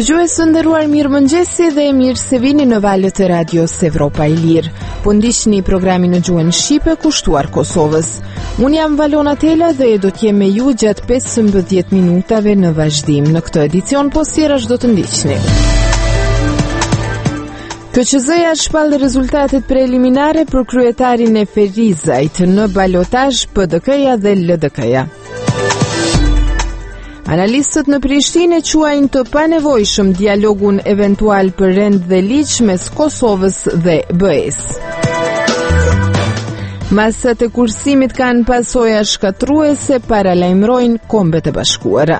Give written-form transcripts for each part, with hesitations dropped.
Dëgjues të nderuar, mirëmëngjesi dhe mirë se vini në valët e radios Evropa e Lirë. Po ndiqni programin në gjuhën shqipe kushtuar Kosovës. Unë jam Valona Tela dhe do të jem me ju gjatë 15 minutave në vazhdim. Në këtë edicion po sjerash do të ndiqni. KQZ-ja shpall rezultatet preliminare për kryetarin e Ferizajt në balotazh PDK-ja dhe LDK-ja. Analistët në Prishtinë quajnë të panevojshëm dialogun eventual për rend dhe ligj mes Kosovës dhe BE-s. Masat e kursimit kanë pasoja shkatruese, paralajmërojnë Kombet e Bashkuara.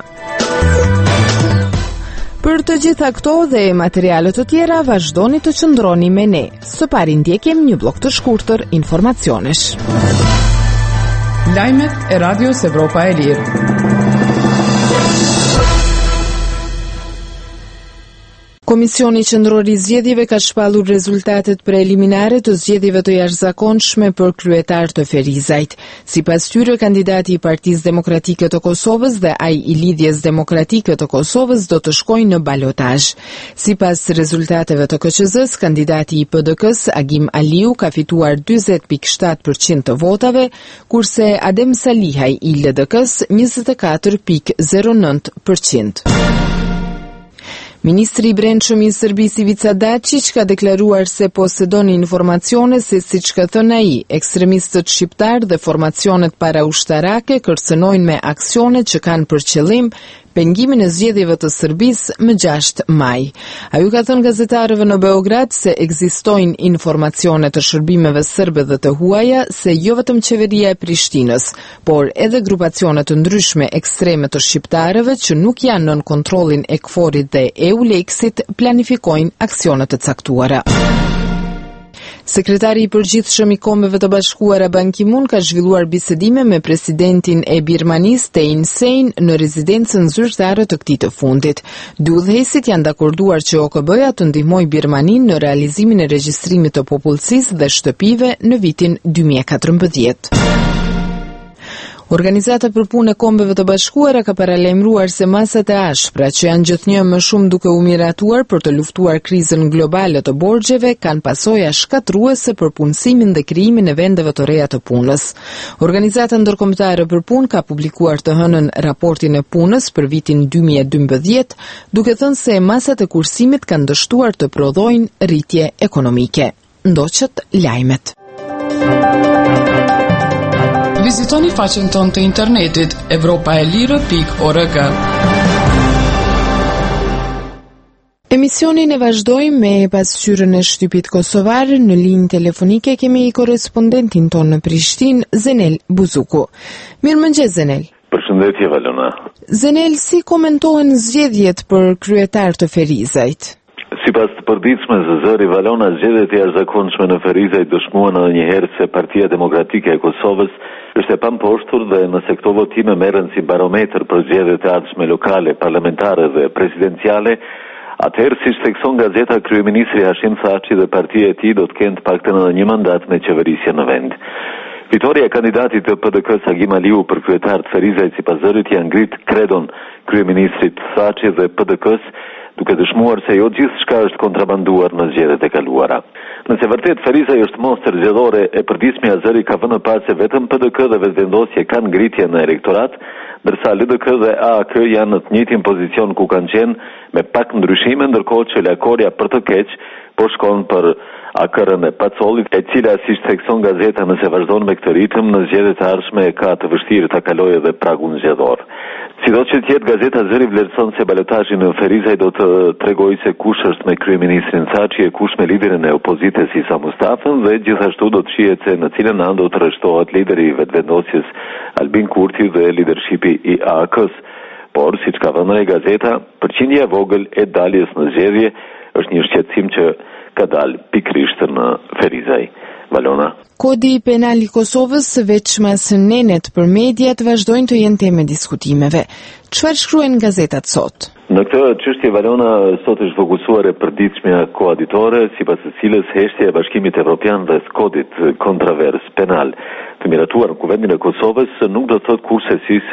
Për të gjitha këto dhe materiale të tjera, vazhdoni të qëndroni me ne. Së pari ndjekim një blok të shkurtër informacionesh. Lajmet e Radios Evropa e Lirë. Komisioni Qendror i Zgjedhjeve ka shpallur rezultatet preliminare të zgjedhjeve të jashtëzakonshme për kryetar të Ferizajt. Sipas tyre, kandidati i Partisë Demokratike të Kosovës dhe ai i Lidhjes Demokratike të Kosovës do të shkojnë në balotazh. Sipas rezultateve të KQZ-s, kandidati i PDK-s Agim Aliu ka fituar 40.7% të votave, kurse Adem Salihaj i LDK-s 24.09%. Ministri i Brendshëm i Serbisë Ivica Dačić ka deklaruar se posedon informacione se, siç ka thënë ai, ekstremistët shqiptar dhe formacionet paraushtarake kërcënojnë me aksione që kanë për qëllim pengimin e zgjedhjeve të Serbisë më 6 maj. Ai ka thënë gazetarëve në Beograd se ekzistojnë informacione të shërbimeve serbe dhe të huaja se jo vetëm qeveria e Prishtinës, por edhe grupacione të ndryshme ekstreme të shqiptarëve që nuk janë nën kontrollin e KFOR-it dhe EULEX-it planifikojnë aksione të caktuara. Sekretari i përgjithshëm i Kombeve të Bashkuara Ban Ki-moon ka zhvilluar bisedime me presidentin e Birmanisë Thein Sein në rezidencën zyrtare të këtij të fundit. Dy udhëheqësit janë dakorduar që OKB-ja të ndihmojë Birmaninë në realizimin e regjistrimit të popullsisë dhe shtëpive në vitin 2014. Organizata për punë e Kombeve të Bashkuara ka paralajmëruar se masat e ashpra që janë gjithnjë më shumë duke u miratuar për të luftuar krizën globale të borxheve kanë pasoja shkatruese për punësimin dhe krijimin e vendeve të reja të punës. Organizata ndërkombëtare për punë ka publikuar të hënën raportin e punës për vitin 2012, duke thënë se masat e kursimit kanë dështuar të prodhojnë rritje ekonomike. Ndoqët lajmet. Vizitoni faqen tonë të internetit europaelire.org. Emisionin e vazhdojmë me pasqyrën e shtypit kosovar. Në linjë telefonike kemi i korrespondentin tonë në Prishtinë, Zenel Buzuku. Mirëmëngjes, Zenel. Përshëndetje, Valona. Zenel, si komentohen zgjedhjet për kryetar të Ferizajt? Sipas të përditshme zëri Valona, zgjedhjet e jashtëzakonshme në Ferizajt dëshmuan edhe një herë se Partia Demokratike e Kosovës është e pamposhtur dhe nëse këto votime merren si barometër për zgjedhjet e ardhshme lokale, parlamentare dhe presidenciale, atëherë siç thekson gazeta, kryeministri Hashim Thaçi dhe partia e tij do të kenë të paktën edhe një mandat me qeverisje në vend. Fitoria e kandidatit të PDK-s Agim Aliu për kryetar të Ferizajt sipas zërit janë ngrit kredon kryeministrit Thaçi dhe PDK-s, duke dëshmuar se jo gjithçka është kontrabanduar në zgjedhjet e kaluara. Nëse vërtet Ferizaj është monster zgjedhore, e përditshmi Azeri ka vënë pas se vetëm PDK dhe vetvendosje kanë ngritje në elektorat, ndërsa LDK dhe AAK janë në të njëjtin pozicion ku kanë qenë me pak ndryshime, ndërkohë që Lakoria për të keq po shkon për AKR-ën e Pacollit, e cila siç thekson gazeta, nëse vazhdon me këtë ritëm në zgjedhjet e ardhshme ka të vështirë ta kalojë edhe pragun zgjedhor. Sido që tjetë, gazeta Zëri vlerëson se balotazhi në Ferizaj do të tregojë se kush është me kryeministrin Thaçi e kush me liderin e opozitës Isa Mustafën dhe gjithashtu do të shihet se në cilën anë do të rreshtohet lideri i vetvendosjes Albin Kurti dhe leadershipi i AAK-s. Por, siç ka vënë gazeta, përqindja e vogël e daljes në zgjedhje është një shqetësim që ka dalë pikërisht në Ferizaj. Valona. Kodi penal i Kosovës, veçmas nenet për mediat, vazhdojnë të jenë temë diskutimeve. Çfarë shkruajnë gazetat sot? Në këtë çështje, Valona, sot është fokusuar e përditshmja koaditore, sipas së cilës heshtja e Bashkimit Evropian dhe kodit kontravers penal të miratuar në Kuvendin e Kosovës nuk do të thotë kurse si se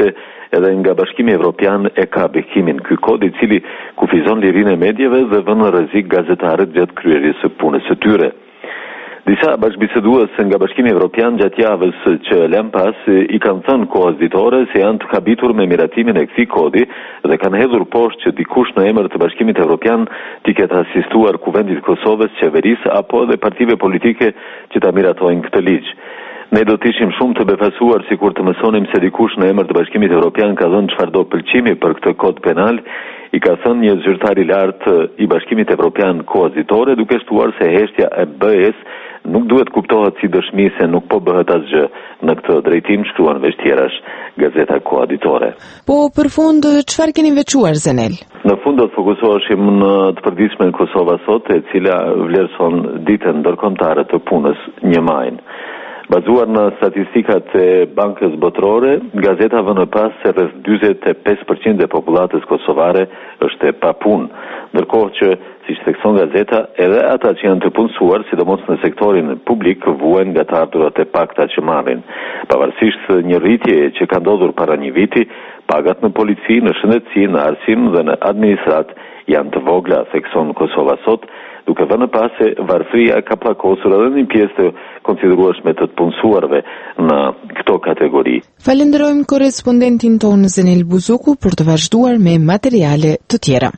edhe nga Bashkimi Evropian e ka bekimin. Ky kod i cili kufizon lirinë e medjeve dhe vën në rrezik gazetarët gjatë kryerjesë së punës së tyre. Disa bashkëbisedues nga Bashkimi Evropian gjatë javës që lëm pas i kanë thënë kohës ditore se janë të habitur me miratimin e këtij kodi dhe kanë hedhur poshtë që dikush në emër të Bashkimit Evropian t'i ketë asistuar kuvendit Kosovës, qeverisë apo edhe partive politike që ta miratojnë këtë ligj. Ne do të ishim shumë të befasuar sikur të mësonim se dikush në emër të Bashkimit Evropian ka dhënë çfarëdo pëlqimi për këtë kod penal, i ka thënë një zyrtar i lartë i Bashkimit Evropian kohës ditore, duke shtuar se heshtja e BE-s nuk duhet kuptohet si dëshmi se nuk po bëhet asgjë në këtë drejtim, shkruan veç tjerash gazeta Koha Ditore. Po për fund çfarë keni veçuar Zenel? Në fund do të fokusoheshim në të përditshmen Kosova sot, e cila vlerëson ditën ndërkombëtare të punës 1 maj. Bazuar në statistikat e Bankës Botërore, gazeta vën pas se rreth 45% e popullatës kosovare është e papunë, ndërkohë që, siç thekson gazeta, edhe ata që janë të punësuar, sidomos në sektorin publik, vuajnë nga të ardhurat e pakta që marrin. Pavarësisht një rritje që ka ndodhur para një viti, pagat në polici, në shëndetësi, në arsim dhe në administrat janë të vogla, thekson Kosova sot, duke vënë pas se varfëria ka pllakosur edhe një pjesë të konsiderueshme të punësuarve në këto kategori. Falenderojmë korrespondentin tonë Zenel Buzuku për të vazhduar me materiale të tjera.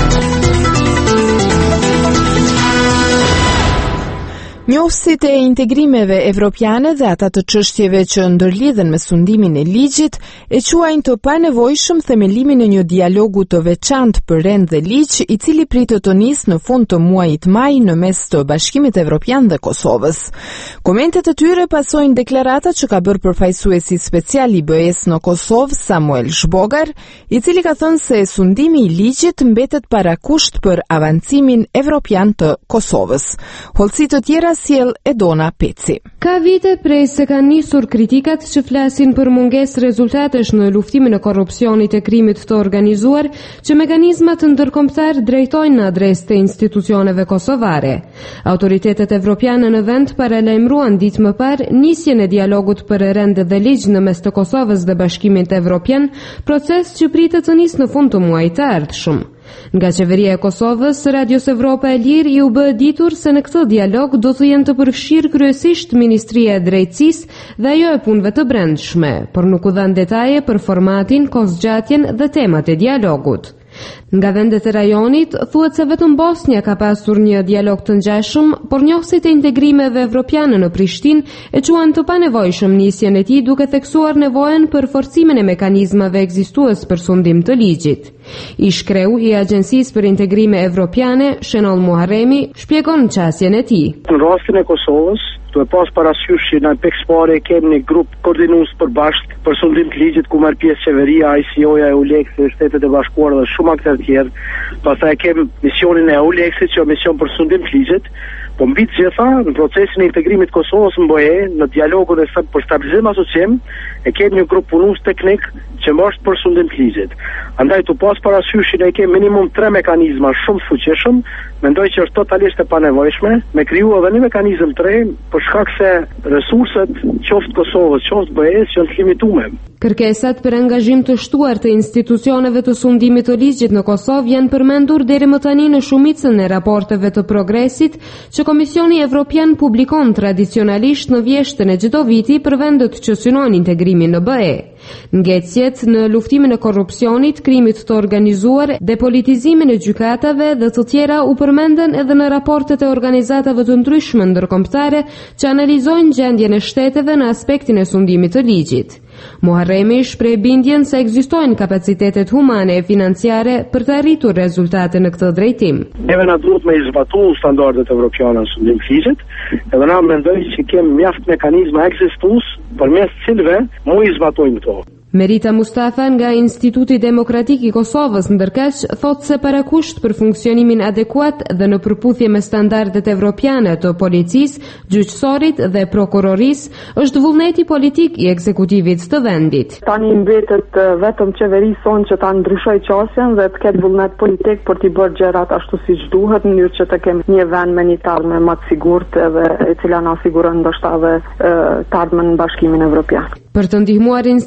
Njohësit e integrimeve evropiane dhe ata të çështjeve që ndërlidhen me sundimin e ligjit e quajnë të panevojshëm themelimin e një dialogu të veçantë për rend dhe ligj, i cili pritet të nisë në fund të muajit maj në mes të Bashkimit Evropian dhe Kosovës. Komentet e tyre pasojnë deklaratat që ka bërë përfaqësuesi special i BE-s në Kosovë, Samuel Zhbogar, i cili ka thënë se sundimi i ligjit mbetet parakusht për avancimin evropian të Kosovës. Hollësi të tjera sjell Edona Peci. Ka vite prej se kanë nisur kritikat që flasin për mungesë rezultatesh në luftimin e korrupsionit e krimit të organizuar, që mekanizmat ndërkombëtar drejtojnë në adresë të institucioneve kosovare. Autoritetet evropiane në vend paralajmëruan ditë më parë nisjen e dialogut për rend dhe ligj në mes të Kosovës dhe Bashkimit Evropian, proces që pritet të nisë në fund të muajit të ardhshëm. Nga qeveria e Kosovës, Radios Evropa e Lirë i u bë ditur se në këtë dialog do të jenë të përfshirë kryesisht Ministria e Drejtësisë dhe ajo e punëve të brendshme, por nuk u dhanë detaje për formatin, kohëzgjatjen dhe temat e dialogut. Nga vendet e rajonit, thuhet se vetëm Bosnia ka pasur një dialog të ngjashëm, por njohësit e integrimeve evropiane në Prishtinë e quajnë të panevojshëm nisjen e tij, duke theksuar nevojën për forcimin e mekanizmave ekzistues për sundim të ligjit. Ish kreu i Agjencisë për Integrime Evropiane, Shenol Muharremi, shpjegon çësjen e tij. Në rastin e Kosovës, duhet pas parasysh që në pikëparë kemi një grup koordinues përbashkët për sundim të ligjit ku merr pjesë qeveria, ICO-ja, EULEX, Shtetet e Bashkuara dhe shumë aktorë tjerë. Pastaj kemi misionin e EULEX-it, që është mision për sundim të ligjit. Po mbi të gjitha, në procesin e integrimit Kosovës në BE, në dialogun për stabilizim asociem, e kemi një grup punues teknik që është për sundim të ligjit. Andaj tu pas parasysh që ne kemi minimum 3 mekanizma shumë të fuqishëm, mendoj që është totalisht e panevojshme me kriju edhe një mekanizëm të re për shkak se resurset qoftë Kosovës, qoftë BE-s janë të limituara. Kërkesat për angazhim të shtuar të institucioneve të sundimit të ligjit në Kosovë janë përmendur deri më tani në shumicën e raporteve të progresit që Komisioni Evropian publikon tradicionalisht në vjeshtën e çdo viti për vendet që synojnë integrimin në BE. Ngecjet në luftimin e korrupsionit, krimit të organizuar, depolitizimin e gjykatave dhe të tjera u përmenden edhe në raportet e organizatave të ndryshme ndërkombëtare që analizojnë gjendjen e shteteve në aspektin e sundimit të ligjit. Muharremi shpreh bindjen se ekzistojnë kapacitetet humane e financiare për të arritur rezultate në këtë drejtim. Neve na duhet me zbatuar standardet evropiane në sundim të ligjit, edhe na mendoj që kemi mjaft mekanizma ekzistues përmes cilëve mund i zbatojmë këto. Merita Mustafa nga Instituti Demokratik i Kosovës ndërkaq thotë se parakusht për funksionimin adekuat dhe në përputhje me standardet evropiane të policisë, gjyqësorit dhe prokurorisë është vullneti politik i ekzekutivit të vendit. Tani mbetet vetëm qeverisë sonë që ta ndryshoj qasjen dhe të ketë vullnet politik për t'i bërë gjërat ashtu siç duhet, në mënyrë që të kemi një vend me një tardhme më të sigurt edhe e cila na siguron ndoshta edhe të ardhmen në Bashkimin Evropian. Për të ndihmuar institucionet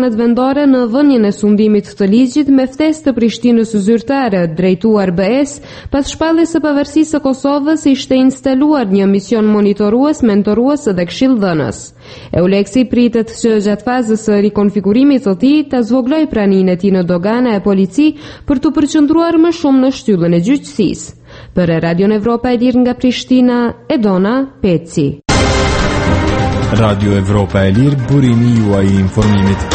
institucionet vendore në dhënien e sundimit të ligjit me ftesë të Prishtinës zyrtare drejtuar BE-s, pas shpalljes së pavarësisë së Kosovës ishte instaluar një mision monitorues, mentorues dhe këshilldhënës. Euleksi pritet që gjatë fazës së rikonfigurimit të tij ta zvogëlojë praninë e tij në dogana e polici për të përqendruar më shumë në shtyllën e gjyqësisë. Për Radio Evropa e Lirë nga Prishtina, Edona Peci. Radio Evropa e Lirë, burimi juaj i informimit.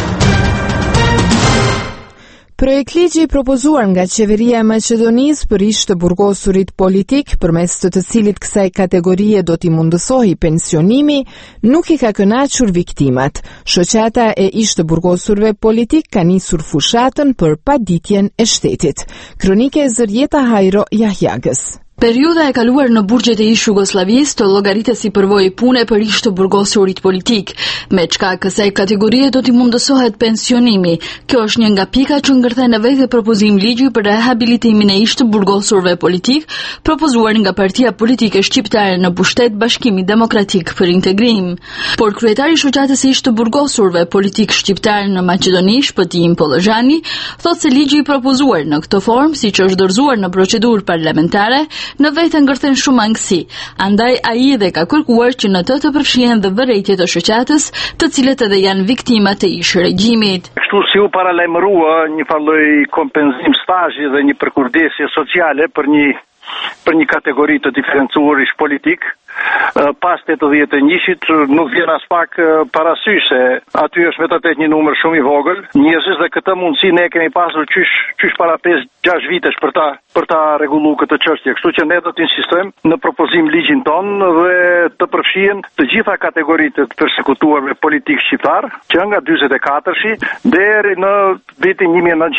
Projekt ligji i propozuar nga qeveria e Maqedonisë për ish të burgosurit politik, përmes të cilit kësaj kategorie do t'i mundësohej pensionimi, nuk i ka kënaqur viktimat. Shoqata e ish të burgosurve politik ka nisur fushatën për paditjen e shtetit. Kronike e Zërjeta Hajro Jahjagës. Periudha e kaluar në burgjet e ish Jugosllavisë të llogaritet si përvojë pune për ish të burgosurit politik, me çka kësaj kategorie do t'i mundësohet pensionimi. Kjo është një nga pika që ngërthen në vetë propozim ligji për rehabilitimin e ish të burgosurve politik, propozuar nga Partia Politike Shqiptare në pushtet Bashkimi Demokratik për Integrim. Por kryetari i shoqatës së ish të burgosurve politik shqiptar në Maqedoni, Shpëtim Pollozhani, thotë se ligji i propozuar në këtë formë, siç është dorëzuar në procedurë parlamentare, në vetë ngërthen shumë angësi, andaj ai dhe ka kërkuar që në të përfshihen dhe vërejtjet e shoqatës, të cilët edhe janë viktima të ish regjimit. Kështu si u paralajmërua një lloj kompenzim stazhi dhe një përkujdesje sociale për një kategori të diferencuar ish politik. Pas 81-shit nuk vjen as pak parasysh se aty është vërtet një numër shumë i vogël njerëzish dhe këtë mundësi ne kemi pasur qysh para 5-6 vitesh për ta rregulluar këtë çështje. Kështu që ne do të insistojmë në propozim ligjin ton dhe të përfshihen të gjitha kategoritë të përsekutuarve politik shqiptar, që nga 44-shi deri në vitin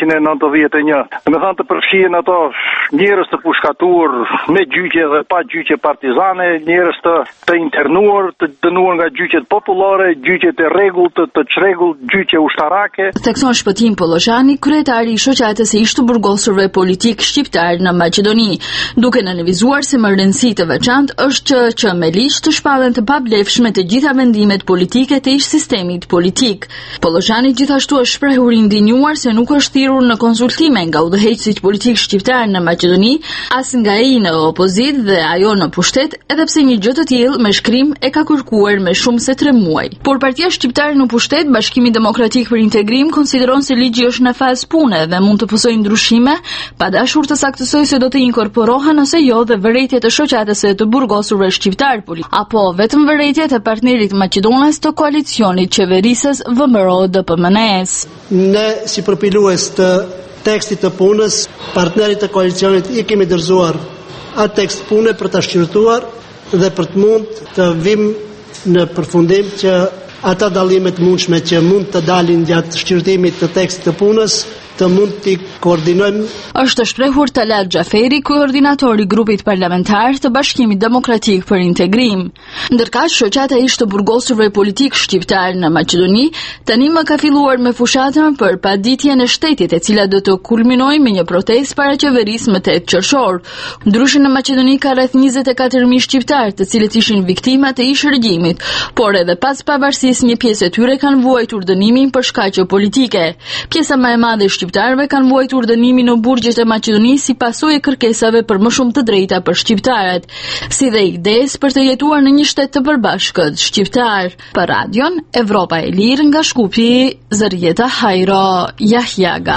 1991. Domethënë të përfshihen ato njerëz të pushkatur me gjyqje dhe pa gjyqje partizane, njerëz të internuar, të dënuar nga gjyqjet popullore, gjyqjet e rregullt, të çrregullt, gjyqje ushtarake. Thekson Shpëtim Pollozhani, kryetari i shoqatës së ish të burgosurve politik shqiptar në Maqedoni, duke nënvizuar se më rëndësi të veçantë është që me ligj të shpallen të pablefshme të gjitha vendimet politike të ish sistemit politik. Pollozhani gjithashtu është shprehur i ndinjuar se nuk është thirrur në konsultime nga udhëheqësit politik shqiptar në Maqedoni, as nga ai në opozitë dhe ajo në pushtet, edhe pse një gjë të tillë me shkrim e ka kërkuar me shumë se 3 muaj. Por Partia Shqiptare në pushtet, Bashkimi Demokratik për Integrim, konsideron se ligji është në fazë pune dhe mund të pësojë ndryshime, pa dashur të saktësojë se do të inkorporohen ose jo dhe vërejtjet e shoqatës së të burgosurve shqiptar politik, apo vetëm vërejtjet e partnerit maqedones të koalicionit qeverisës VMRO-DPMNE-s. Ne si përpilues të tekstit të punës, partnerit të koalicionit i kemi dorëzuar atë tekst pune për ta shqyrtuar dhe për të mund të vim në përfundim që ata dallimet mundshme që mund të dalin gjatë shqyrtimit të tekstit të punës të mund t'i koordinojmë. Është shprehur Talat Xhaferi, koordinatori i grupit parlamentar të Bashkimit Demokratik për Integrim. Ndërkaq, shoqata ish të burgosurve politik shqiptar në Maqedoni tani më ka filluar me fushatën për paditjen e shtetit, e cila do të kulminojë me një protestë para qeverisë më 8 qershor. Ndryshe në Maqedoni ka rreth 24.000 shqiptar, të cilët ishin viktima të ish regjimit, por edhe pas pavarësisë një pjesë e tyre kanë vuajtur dënimin për shkaqe politike. Pjesa më e madhe shqiptarëve kanë vuajtur dënimin në burgjet e Maqedonisë si pasojë e kërkesave për më shumë të drejta për shqiptarët, si dhe idesë për të jetuar në një shtet të përbashkët shqiptar. Për Radion Evropa e Lirë nga Shkupi, Zërjeta Hajro Jahjaga.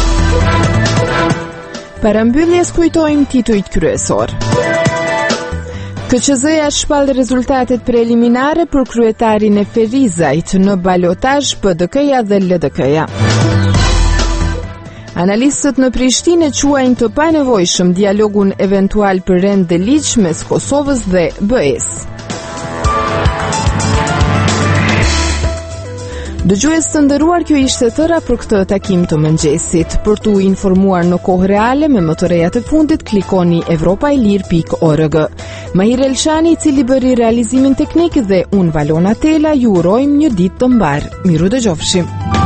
Para mbylljes kujtojmë titujt kryesor. KQZ-ja shpall rezultatet preliminare për kryetarin e Ferizajt në balotazh PDK-ja dhe LDK-ja. Analistët në Prishtinë quajnë të panevojshëm dialogun eventual për rend dhe ligj mes Kosovës dhe BE-s. Dëgjues të nderuar, kjo ishte tëra për këtë takim të mëngjesit. Për t'u informuar në kohë reale me më të rejat e fundit, klikoni evropailir.org. Mahir Elshani, i cili bëri realizimin teknik, dhe unë Valona Tela, ju urojmë një ditë të mbar. Miru dëgjofshim.